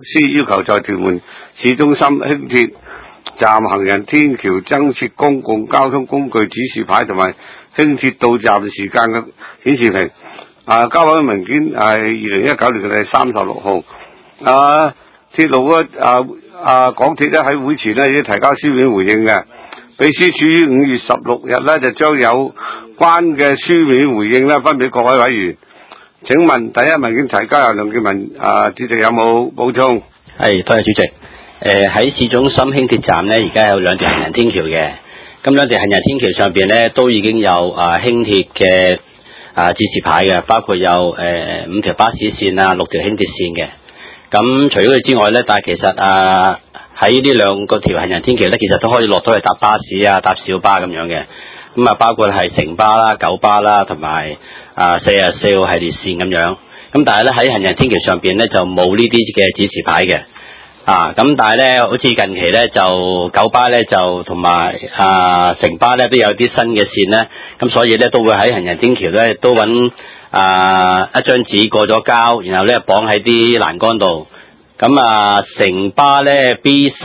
司要求在屯門市中心輕鐵站行人天橋增設公共交通工具指示牌同埋輕鐵到站時間嘅顯示屏。交委會文件係2019年嘅36號。鐵路港鐵咧喺會前咧已經提交書面回應嘅，秘書處於5月16日咧就將有關嘅書面回應咧分俾各位委員。請問第一文件提交由梁健民主席有冇補充？ 係，多謝主席。喺市中心輕鐵站咧，而家有兩條行人天橋嘅，咁兩條行人天橋上邊咧都已經有輕鐵嘅指示牌嘅，包括有5條巴士線6條輕鐵線嘅。咁除咗佢之外咧，但係其實喺呢兩個條行人天橋咧，其實都可以落到去搭巴士搭小巴咁樣嘅。咁包括係城巴啦、九巴啦，同埋44號系列線咁樣。咁但係咧喺行人天橋上邊咧就冇呢啲嘅指示牌嘅。咁但係咧，好似近期咧就九巴咧就同埋城巴咧都有啲新嘅線咧，咁所以咧都會喺行人天橋咧都揾一張紙過咗膠，然後咧綁喺啲欄杆度。咁城巴咧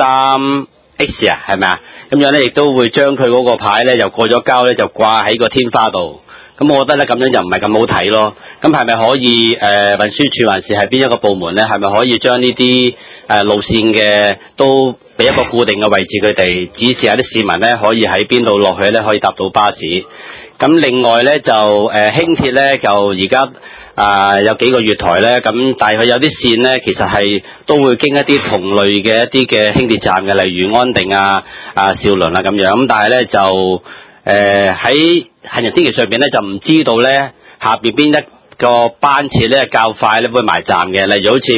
B3X 係咪啊？咁樣咧亦都會將佢嗰個牌咧又過咗膠咧就掛喺個天花度。咁我覺得咧咁樣就唔係咁好睇咯。咁係咪可以運輸署還是係邊一個部門咧？係咪可以將呢啲路線嘅都俾一個固定嘅位置佢哋，指示下啲市民咧可以喺邊度落去咧可以搭到巴士。咁另外咧就輕鐵咧就而家有幾個月台咧，咁但係佢有啲線咧其實係都會經一啲同類嘅一啲嘅輕鐵站嘅，例如安定兆麟咁樣。咁但係咧就喺行人天橋上邊咧就唔知道咧下邊邊一個班次咧較快咧會埋站嘅，例如好似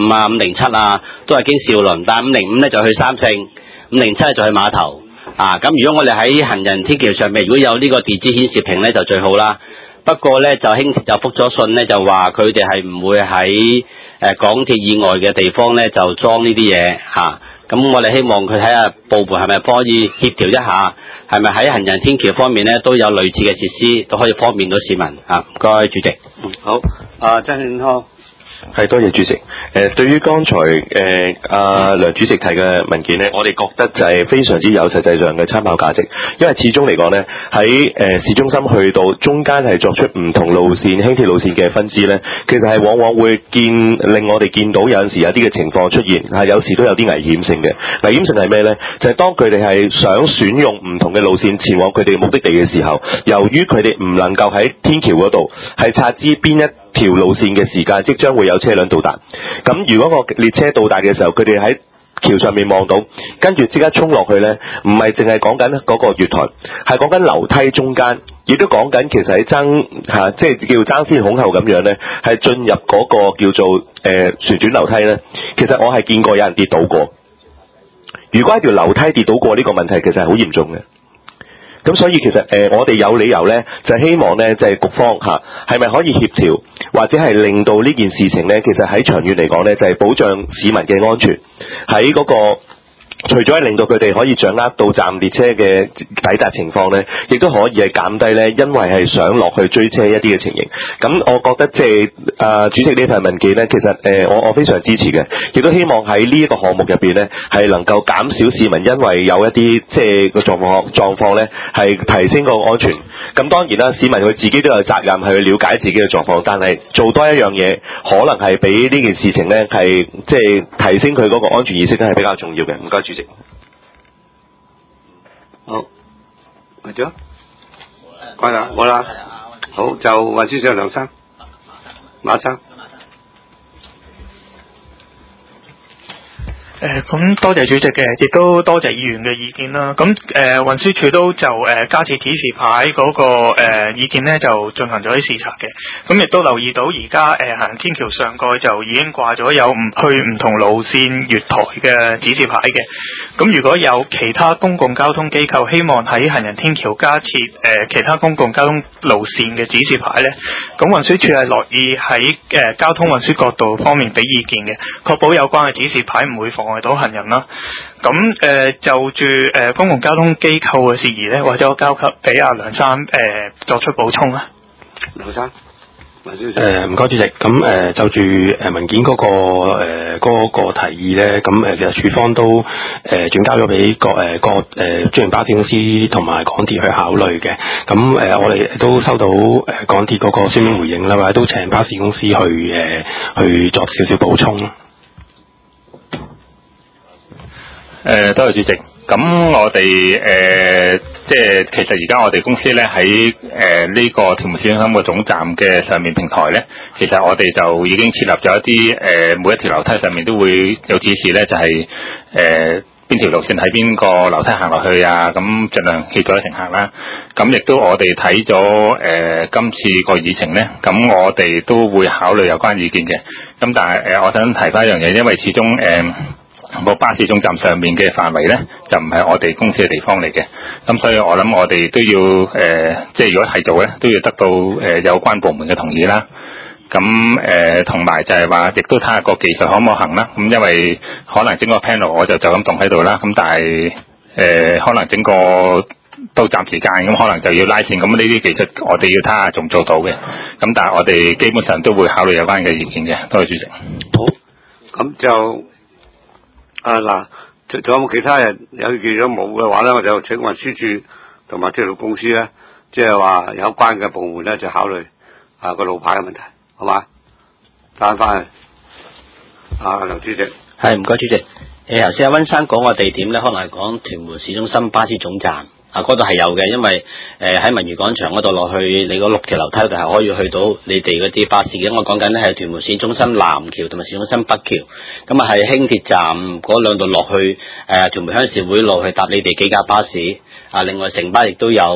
505、507都係經兆麟，但係505咧就去三聖，507就去碼頭。咁如果我哋喺行人天橋上面如果有呢個電子顯示屏咧就最好啦。不過咧就輕鐵就覆咗信咧就話佢哋係唔會喺港鐵以外嘅地方咧就裝呢啲嘢咁我哋希望佢睇下部門係咪可以協調一下，係咪喺行人天橋方面咧都有類似嘅設施，都可以方便到市民唔該主席。 好，曾慶康。 係，多謝主席。對於剛才梁主席提嘅文件呢，我哋覺得就係非常之有實際上嘅參考價值，因為始終嚟講呢，喺市中心去到中間係作出唔同路線輕鐵路線嘅分支呢，其實係往往會令我哋見到有陣時有啲嘅情況出現，係有時都有啲危險性嘅。危險性係咩呢？就係當佢哋係想選用唔同嘅路線前往佢哋目的地嘅時候，由於佢哋唔能夠喺天橋嗰度係察知邊一條路線嘅時間即將會有車輛到達，咁如果個列車到達嘅時候，佢哋喺橋上面望到，跟住即刻衝落去呢，唔係淨係講緊嗰個月台，係講緊樓梯中間，亦都講緊其實喺即係叫爭先恐後咁樣呢，係進入嗰個叫做旋轉樓梯呢。其實我係見過有人跌倒過，如果一條樓梯跌倒過呢個問題，其實係好嚴重嘅。咁所以其實我哋有理由呢，就希望呢，就係局方係咪可以協調，或者係令到呢件事情呢，其實喺長遠嚟講呢，就係保障市民嘅安全，喺嗰個除咗係令到佢哋可以掌握到站列車嘅抵達情況呢，亦都可以係減低呢，因為係想落去追車一啲嘅情形。咁我覺得即係主席呢份文件呢，其實我非常支持嘅，亦都希望喺呢一個項目入邊呢，係能夠減少市民因為有一啲即係個狀況呢，係提升個安全。咁當然啦，市民佢自己都有責任係去了解自己嘅狀況，但係做多一樣嘢，可能係比呢件事情呢，係即係提升佢嗰個安全意識咧係比較重要嘅。唔該主席。 好，繼續。關啦，冇啦。好，就運輸署梁生，馬生。 咁多謝主席嘅，亦都多謝議員嘅意見啦。咁運輸署都就加設指示牌嗰個意見咧，就進行咗啲視察嘅。咁亦都留意到而家行人天橋上蓋就已經掛咗有唔同路線月台嘅指示牌嘅。咁如果有其他公共交通機構希望喺行人天橋加設其他公共交通路線嘅指示牌咧，咁運輸署係樂意喺交通運輸角度方面俾意見嘅，確保有關嘅指示牌唔會妨礙到行人啦。咁就住公共交通機構嘅事宜咧，或者我交給俾阿梁生作出補充啦。 梁生， 唔該主席，咁就住文件嗰個提議咧，咁其實署方都轉交咗俾各專營巴士公司同埋港鐵去考慮嘅。咁我哋都收到港鐵嗰個書面回應啦，或者都請巴士公司去作少少補充。 多謝主席。咁我哋即係其實而家我哋公司咧喺呢個屯門市中心個總站嘅上面平台咧，其實我哋就已經設立咗一啲每一條樓梯上面都會有指示咧，就係邊條路線喺邊個樓梯行落去啊，咁盡量協助啲乘客啦。咁亦都我哋睇咗今次個議程咧，咁我哋都會考慮有關意見嘅。咁但係我想提翻一樣嘢，因為始終個巴士總站上面嘅範圍咧，就唔係我哋公司嘅地方嚟嘅，咁所以我諗我哋都要即係如果係做咧，都要得到有關部門嘅同意啦。咁同埋就係話，亦都睇下個技術可唔可行啦。咁因為可能整個 panel 我就咁棟喺度啦，咁但係可能整個都暫時間，咁可能就要拉線，咁呢啲技術我哋要睇下做唔做到嘅。咁但係我哋基本上都會考慮有關嘅意見嘅。多謝主席。 好，咁就。嗱，仲有冇其他人有意見？如果冇嘅話咧，我就請運輸署同埋鐵路公司咧，即係話有關嘅部門咧，就考慮個路牌嘅問題，好嘛？翻去，劉主席。 係，唔該主席。頭先阿溫生講個地點咧，可能係講屯門市中心巴士總站。嗰度係有嘅，因為喺文娛廣場嗰度落去，你嗰6條樓梯度係可以去到你哋嗰啲巴士嘅。我講緊咧係屯門市中心南橋同埋市中心北橋，咁啊係輕鐵站嗰兩度落去屯門鄉事會落去搭你哋幾架巴士。另外城巴亦都有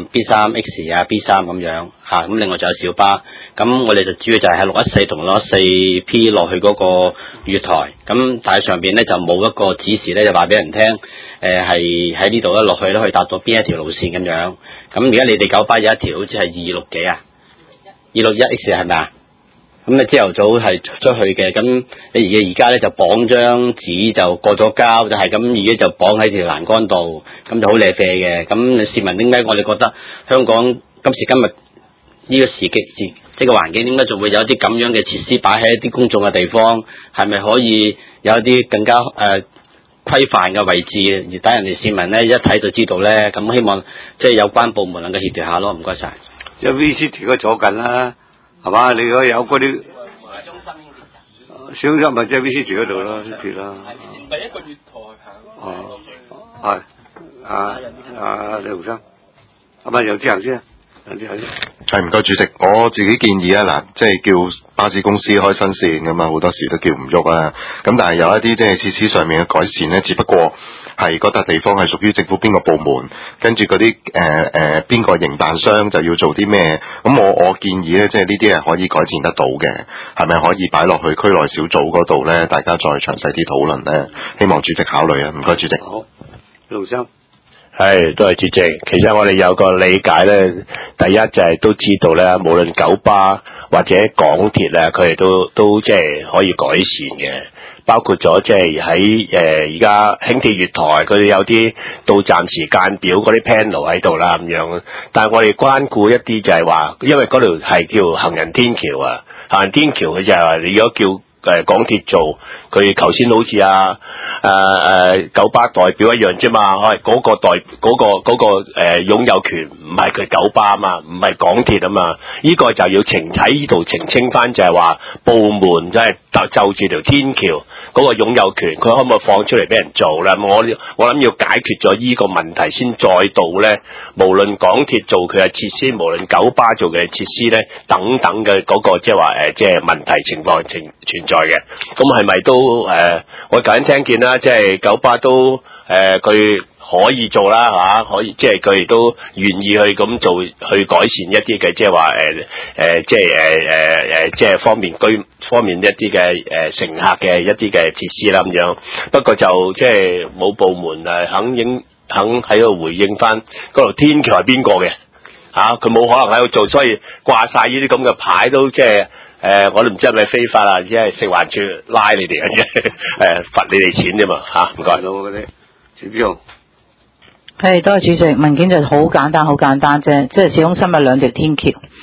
B3X 啊 B3咁樣咁另外仲有小巴。咁我哋就主要就係喺614同614P 落去嗰個月台。咁但係上邊咧就冇一個指示咧，就話俾人聽係喺呢度咧落去咧可以搭到邊一條路線咁樣。咁而家你哋九巴有一條好似係261幾啊，261X 係咪啊？咁你朝頭早係出去嘅，咁你而家咧就綁張紙就過咗膠，就係咁而家就綁喺條欄杆度，咁就好瀨啡嘅。咁市民點解我哋覺得香港今時今日呢個時機即係個環境，點解仲會有一啲咁樣嘅設施擺喺一啲公眾嘅地方？係咪可以有一啲更加規範嘅位置，而等人哋市民咧一睇就知道咧？咁希望即係有關部門能夠協調下咯。唔該晒。 即係 VCT 嗰坐緊啦。係嘛？你如果有嗰啲中心輕鐵站，市中心咪即係 VCT 嗰度咯，鐵啦。第一個月台行。係。李洪生，係咪楊志恒先？楊志恒先。 係唔該主席，我自己建議嗱，即係叫巴士公司開新線㗎嘛，好多時都叫唔喐啊。咁但係有一啲即係設施上面嘅改善咧，只不過係嗰笪地方係屬於政府邊個部門，跟住嗰啲邊個營辦商就要做啲咩。咁我建議咧，即係呢啲係可以改善得到嘅，係咪可以擺落去區內小組嗰度咧？大家再詳細啲討論咧。希望主席考慮啊，唔該主席。 好，盧生。 係，都係主席。其實我哋有個理解咧，第一就係都知道咧，無論九巴或者港鐵咧，佢哋都即係可以改善嘅。包括咗即係喺而家輕鐵月台，佢哋有啲到站時間表嗰啲 panel 喺度啦咁樣。但係我哋關顧一啲就係話，因為嗰條係叫行人天橋啊，行人天橋佢就係話你如果叫港鐵做，佢頭先好似九巴代表一樣啫嘛，嗰個擁有權唔係佢九巴啊嘛，唔係港鐵啊嘛，呢個就要喺呢度澄清翻，就係話部門即係就住條天橋嗰個擁有權，佢可唔可以放出嚟俾人做咧？我諗要解決咗呢個問題先，再到咧，無論港鐵做佢嘅設施，無論九巴做嘅設施咧，等等嘅嗰個即係話即係問題情況存在嘅。咁係咪都我頭先聽見啦，即係九巴都佢可以做啦嚇，可以即係佢哋都願意去咁做，去改善一啲嘅即係話即係方面一啲嘅乘客嘅一啲嘅設施啦咁樣。不過就即係冇部門肯喺度回應翻嗰條天橋係邊個嘅嚇，佢冇可能喺度做，所以掛晒呢啲咁嘅牌都即係。我都唔知係咪非法啊，只係食環署拉你哋嘅，罰你哋錢啫嘛嚇，唔該。嗰啲陳志雄， 係多謝主席，文件就好簡單啫，即係市中心有2條天橋，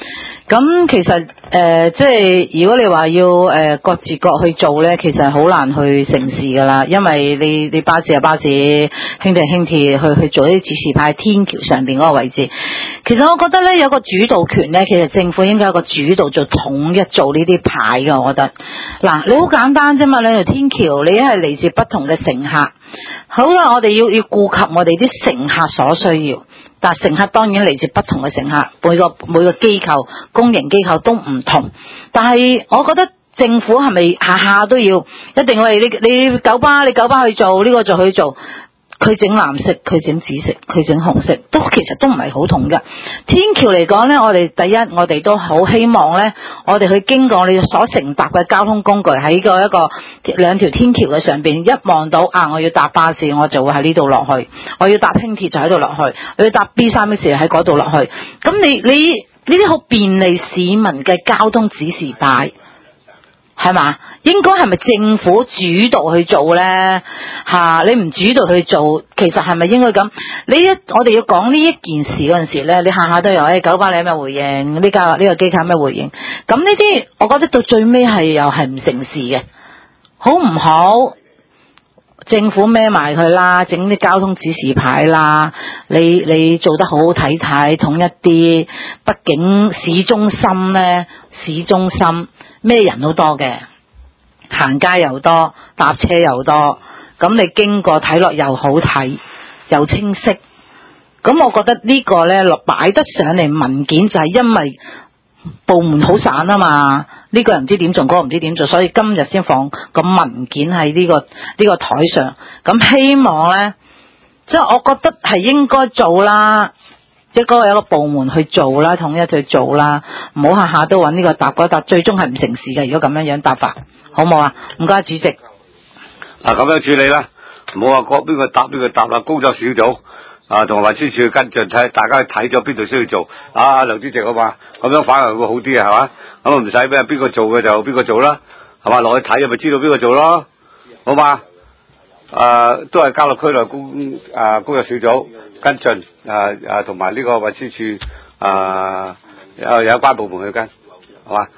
咁其實即係如果你話要各自各去做咧，其實好難去成事噶啦，因為你巴士係巴士，輕鐵係輕鐵，去做啲指示牌天橋上邊嗰個位置。其實我覺得咧有個主導權咧，其實政府應該有個主導做統一做呢啲牌嘅，我覺得。嗱，你好簡單啫嘛，兩條天橋你係嚟自不同嘅乘客，好啦，我哋要顧及我哋啲乘客所需要。但乘客當然嚟自不同嘅乘客，每個機構公營機構都唔同。但係我覺得政府係咪下下都要一定喂你九巴去做呢個就去做？佢整藍色，佢整紫色，佢整紅色，其實都唔係好統一。天橋嚟講呢，我哋第一，我哋都好希望呢，我哋去經過你所乘搭嘅交通工具喺個一個兩條天橋嘅上邊，一望到我要搭巴士，我就會喺呢度落去；我要搭輕鐵就喺度落去；我要搭 B3X 喺嗰度落去。咁你呢啲好便利市民嘅交通指示牌。係嘛？應該係咪政府主導去做咧？你唔主導去做，其實係咪應該咁？我哋要講呢一件事嗰陣時咧，你下下都有九巴你有咩回應？呢個機構有咩回應？咁呢啲，我覺得到最尾係又係唔成事嘅，好唔好？政府孭埋佢啦，整啲交通指示牌啦，你做得好好睇睇，統一啲。畢竟市中心咩人都多嘅，行街又多，搭車又多，咁你經過睇落又好睇又清晰。咁我覺得呢個呢擺得上嚟文件就係因為部門好散啊嘛，呢個人唔知點做，嗰個唔知點做，所以今日先放個文件喺呢個台上。咁希望呢，即係我覺得係應該做啦，即係嗰個有一個部門去做啦，統一去做啦，唔好下下都揾呢個答嗰答，最終係唔成事嘅。如果咁樣答法，好冇啊？唔該，主席。 咁樣處理啦，唔好話邊個答邊個答啦。工作小組同埋運輸署跟進睇，大家睇咗邊度需要做。梁主席好嘛？咁樣反而會好啲係嘛？咁唔使咩邊個做嘅就邊個做啦，係嘛？落去睇咪知道邊個做咯，好嘛？都係交落區內工作小組跟進，同埋呢個運輸署有關部門去跟，係嘛？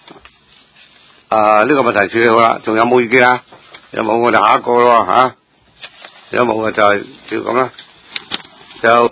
呢個問題處理好啦，仲有冇意見啊？有冇我哋下一個咯吓？有冇嘅就係照咁啦，就。